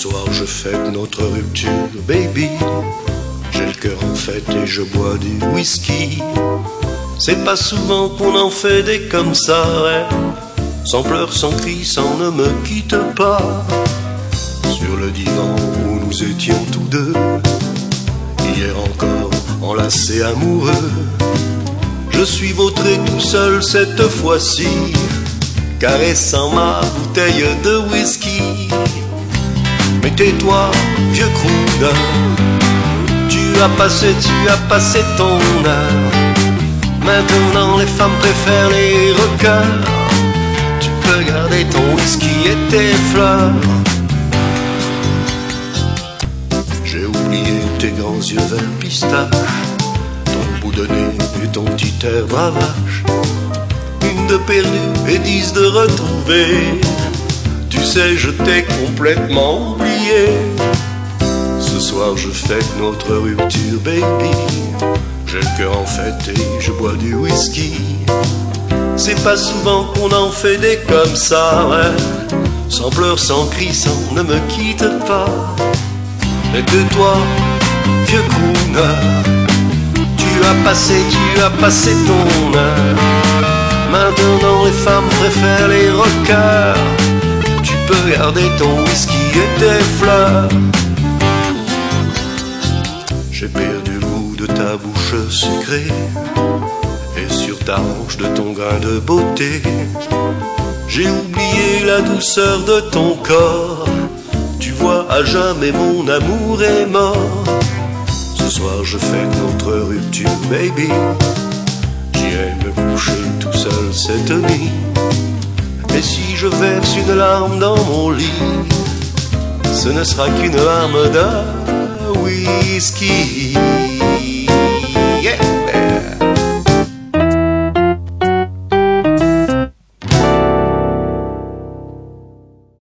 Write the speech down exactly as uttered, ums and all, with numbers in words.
soir je fête notre rupture, baby. J'ai le cœur en fête et je bois du whisky. C'est pas souvent qu'on en fait des comme ça, ouais. Sans pleurs, sans cris, sans ne me quitte pas. Sur le divan où nous étions tous deux, hier encore enlacés amoureux. Je suis vautré tout seul cette fois-ci, caressant ma bouteille de whisky. Mais tais-toi, vieux crooner, tu as passé, tu as passé ton heure. Maintenant les femmes préfèrent les rockers. Tu peux garder ton whisky et tes fleurs. J'ai oublié tes grands yeux verts pistache, ton bout de nez et ton petit air bravache. Une de perdue et dix de retrouvée. Tu sais, je t'ai complètement oublié. Ce soir je fête notre rupture, baby. J'ai le cœur en fête et je bois du whisky. C'est pas souvent qu'on en fait des comme ça, ouais. Sans pleurs, sans cris, sans ne me quitte pas. Mais de toi, vieux crooner, tu as passé, tu as passé ton heure. Maintenant les femmes préfèrent les rockers. Tu peux garder ton whisky et tes fleurs. J'ai perdu le goût de ta bouche sucrée et sur ta hanche de ton grain de beauté. J'ai oublié la douceur de ton corps. Tu vois, à jamais mon amour est mort. Ce soir je fête notre rupture, baby. J'irai me coucher tout seul cette nuit. Et si je verse une larme dans mon lit, ce ne sera qu'une larme de whisky.